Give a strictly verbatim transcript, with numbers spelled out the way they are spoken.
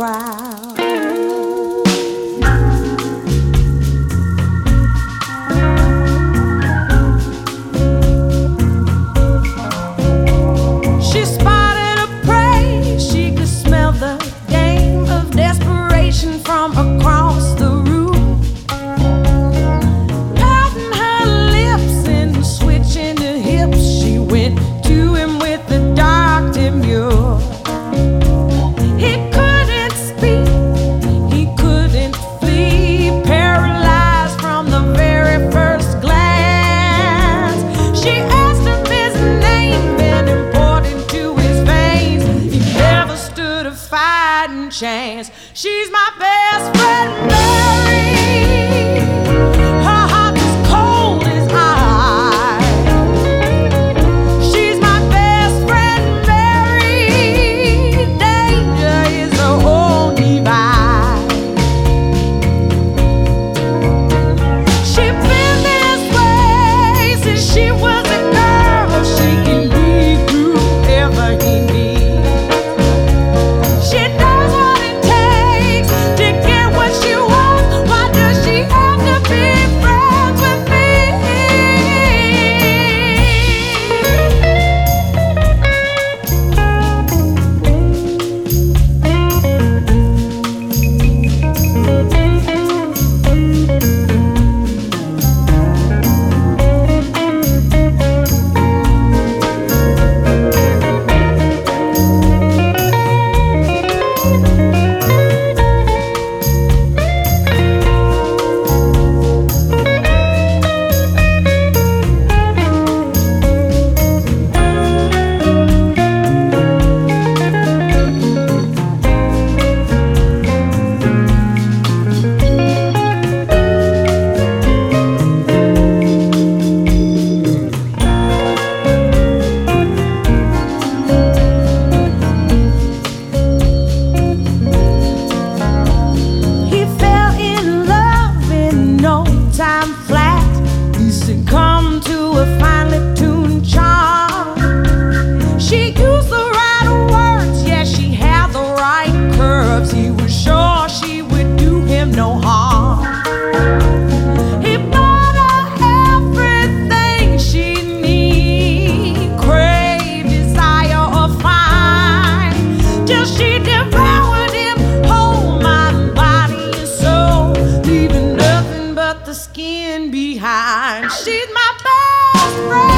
crowd. She spotted a prey, she could smell the game of desperation from across the room. Pouting her lips and switching her hips, she went to him with the dark demure. He couldn't speak, he couldn't flee, paralyzed from the very first glance. She asked him his name, and important to his veins, he never stood a fighting chance. She's my best friend Mary, her heart is cold as ice. She's my best friend Mary, danger is the only vice. She's been this way since she was a girl, she can be whoever he needs. She does what it takes to get what she wants. Why does she have to be friends with me? He fell in love in no time flat. He succumbed to a finely tuned charm. She used the right words, yeah, she had the right curves. He was sure she would do him no harm. He bought her everything she need, crave, desire, or find, till she devoured him whole, mind, body, and soul, leaving nothing but the skin behind. She's my best friend.